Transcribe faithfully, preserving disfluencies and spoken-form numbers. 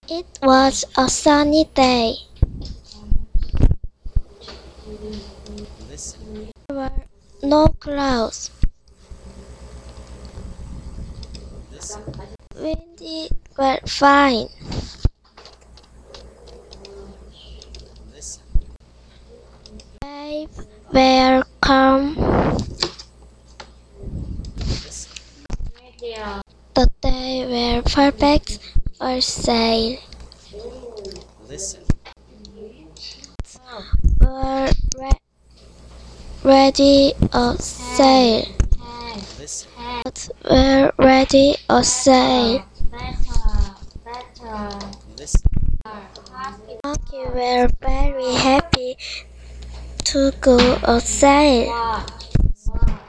It was a sunny day. Listen. There were no clouds. Listen. Windy were fine. Listen. Waves were calm. Listen. The day were perfect for sail. Listen. Were re- ready a sail. Listen. But were ready a sail. Listen. Monkey were very happy to go a sail.